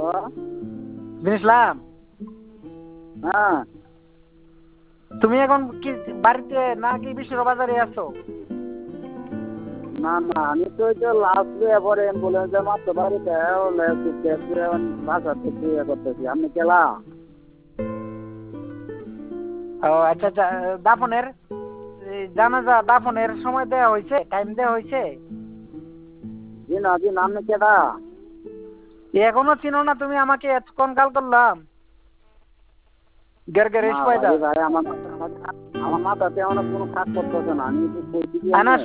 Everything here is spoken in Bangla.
বিনিসলাম, হ্যাঁ। তুমি এখন কি বাড়িতে নাকি বিশ্বর বাজারে আছো? না না, আমি তো ওই যে লাস্ট এবারে অ্যাম্বুলেন্সে মাত্র বাড়িতে বাসা থেকে ইয়ে করতেছি। আপনি কেলা? ও আচ্ছা আচ্ছা, দাফনের জানাজা দাফনের সময় দেওয়া হয়েছে, টাইম দেওয়া হয়েছে? জি না জি না, আপনি কেডা? এখনো চিনো না তুমি আমাকে? এতক্ষণ কাল করলাম গের গের না স্পাইডার। ভাই, আমার মাথাতে অনেক কোনো কাজ করতেছে না। আমি একটু কইছি কি না আপনি?